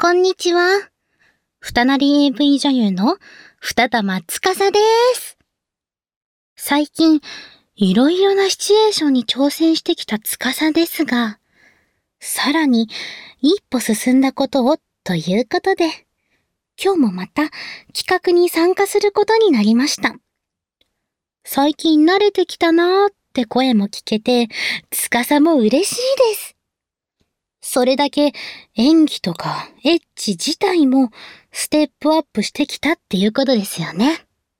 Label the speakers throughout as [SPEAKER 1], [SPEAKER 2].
[SPEAKER 1] こんにちは。二なり AV 女優の二玉司です。最近、いろいろなシチュエーションに挑戦してきた司ですが、さらに一歩進んだことをということで、今日もまた企画に参加することになりました。最近慣れてきたなーって声も聞けて、司も嬉しいです。それだけ演技とかエッチ自体もステップアップしてきたっていうことですよね。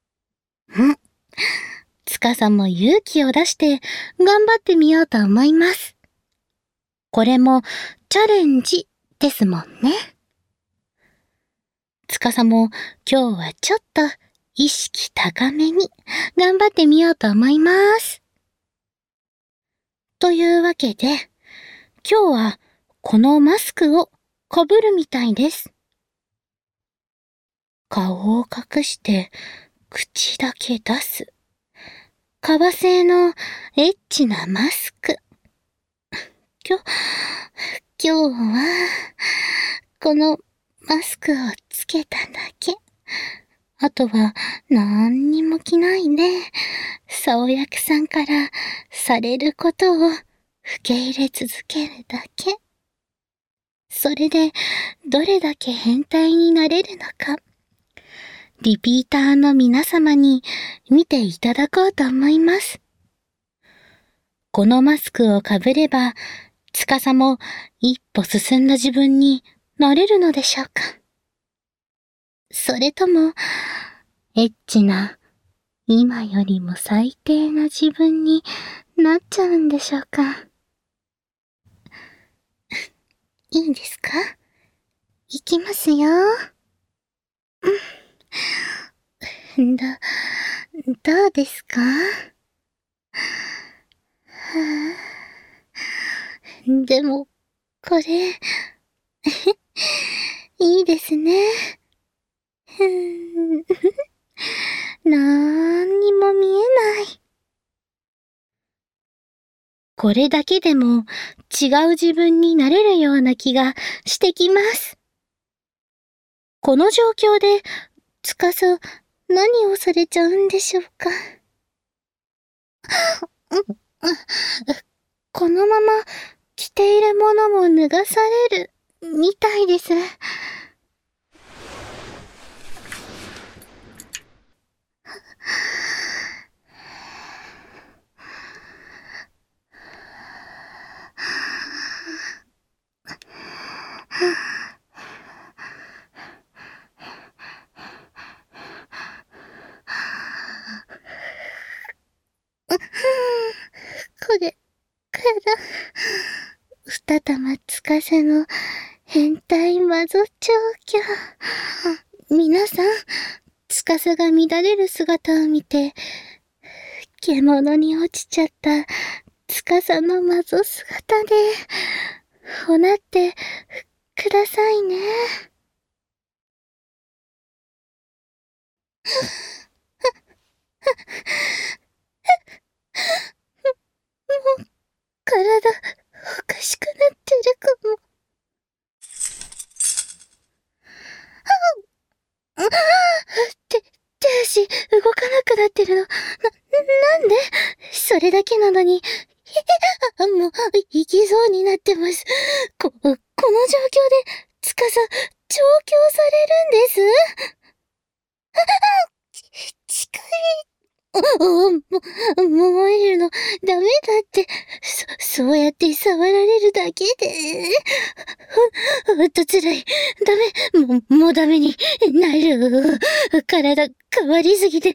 [SPEAKER 1] 司も勇気を出して頑張ってみようと思います。これもチャレンジですもんね。司も今日はちょっと意識高めに頑張ってみようと思います。というわけで、今日はこのマスクをかぶるみたいです。顔を隠して口だけ出す。革製のエッチなマスク。今日はこのマスクをつけただけ。あとは何にも着ないで、竿役さんからされることを受け入れ続けるだけ。それでどれだけ変態になれるのか、リピーターの皆様に見ていただこうと思います。このマスクをかぶれば、司も一歩進んだ自分になれるのでしょうか。それとも、エッチな、今よりも最低な自分になっちゃうんでしょうか。いいですか？いきますよ。どうですか？でも、これ、いいですね。なんにも見えない。これだけでも違う自分になれるような気がしてきます。この状況で、司、何をされちゃうんでしょうか。このまま着ているものも脱がされるみたいです。これから二玉司の変態魔女調教。皆さん、司が乱れる姿を見て、獣に落ちちゃった司の魔女姿で、ほなってくださいね。もう、体、おかしくなってるかも。手足、動かなくなってるの。なんで？それだけなのに、もう、行きそうになってます。この状況で、司、調教されるんです。近い。燃えるの、ダメだって。そうやって触られるだけで。ほんと辛い。ダメ。もうダメになる。体変わりすぎて、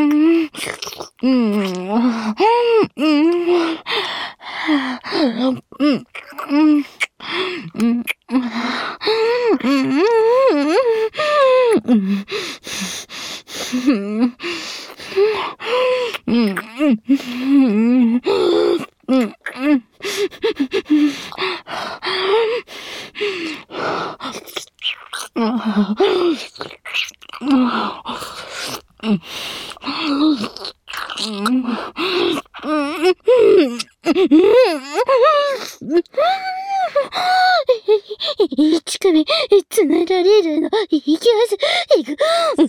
[SPEAKER 1] 1首つなられるの。いきます。いく。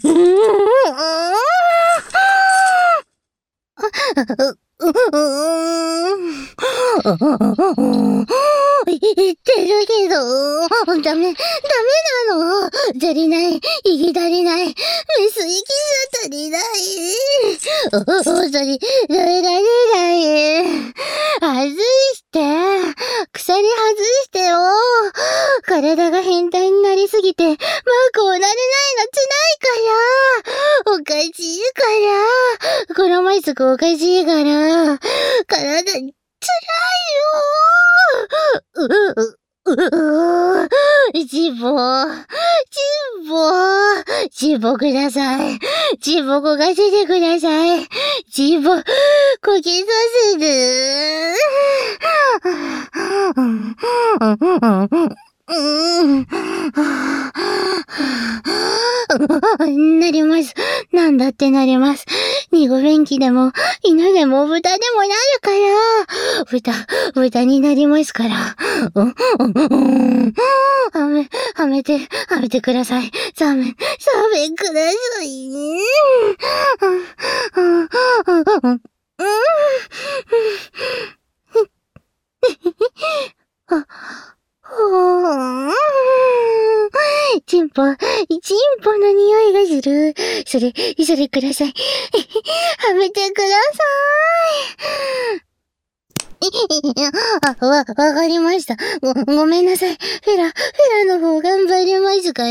[SPEAKER 1] 言ってるけど、ダメなの。足りない。息足りない。メス息が足りない。足りられない。外して。鎖外してよ。体が変態になりすぎて、こうなれないの辛いから。おかしいから。このマイスクおかしいから。体に辛いよ。チボください。チボこがせてください。チボ、こけさせる。なります。なんだってなります。二号便器でも、犬でも豚でもなるから。豚になりますから。はめてください。サメください。チンポの匂いがする。それください。はめてください。わかりました。ごめんなさい。フェラの方頑張りますから。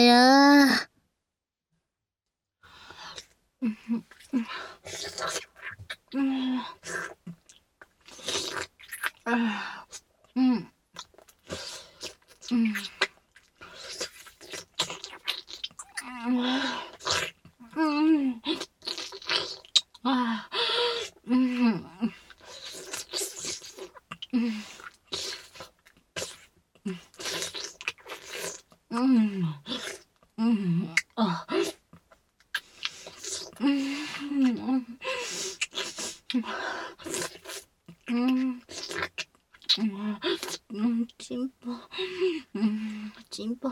[SPEAKER 1] チンポ、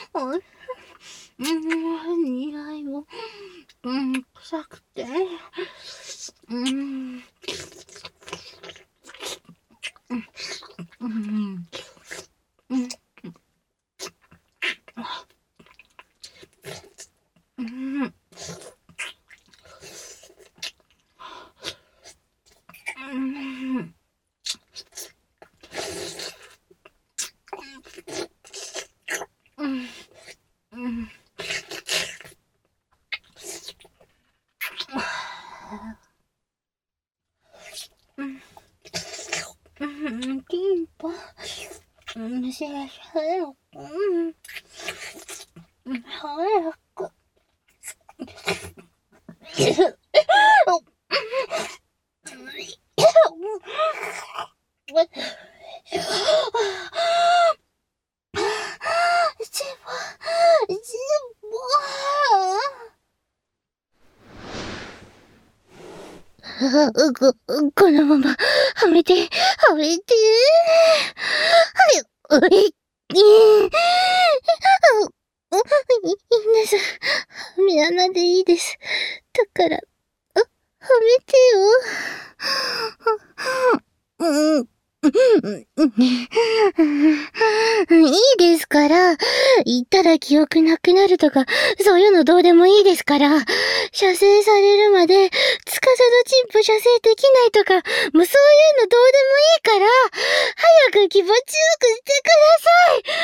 [SPEAKER 1] 匂いも、臭くて、チンポ、早く。このまま、はめて。皆さん、はめ穴でいいです。だから、はめてよ。いいですから、言ったら記憶なくなるとか、そういうのどうでもいいですから、射精されるまで、つかさのチンポ射精できないとか、もうそういうのどうでもいいから、早く気持ちよくしてください。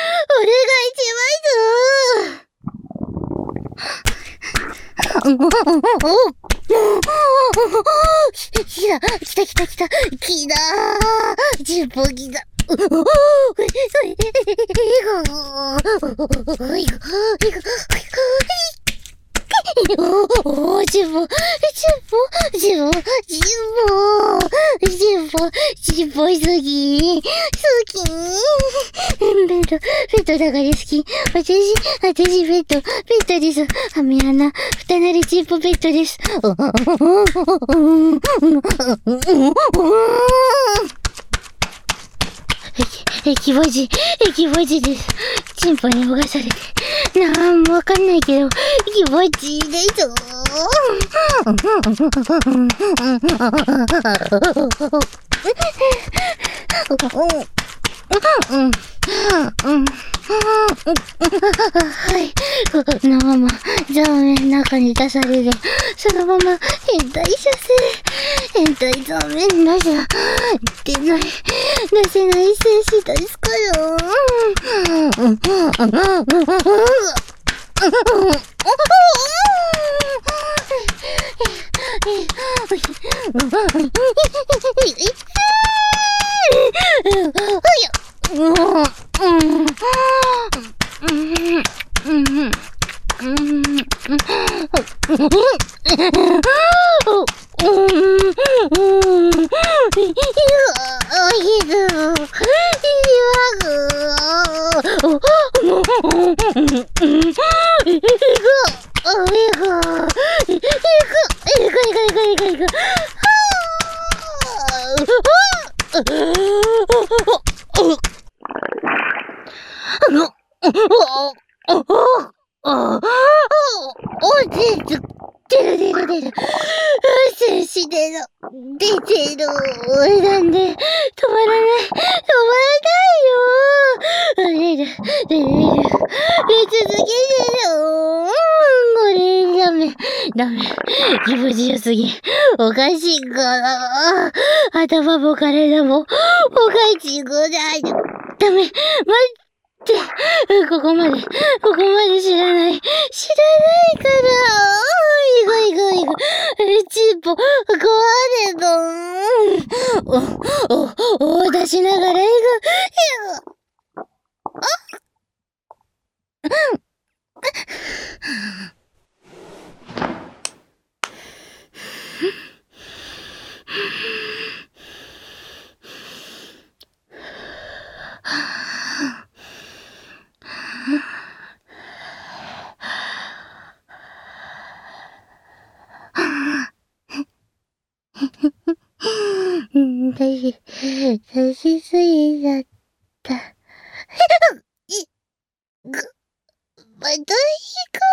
[SPEAKER 1] お願いします。 来た。10本来た。10本好き。ペットだから好き。私ペットです。ハメ穴、蓋なりチンポペットです。気持ちです。チンポにほがされて。なんもわかんないけど、気持ちいいです。はい。このまま、ザーメンの中に出される。そのまま、変態射精。変態ザーメン出せない精子ですから。出る。精子出てる。なんで、止まらないよ。出続けてる。これ、ダメ。気持ちよすぎ。おかしいから。頭も体も、おかしくない。ダメ。待って。ここまで知らないから。行く。チンポ、壊れた。出しながら行く。出しすぎだった。また行く。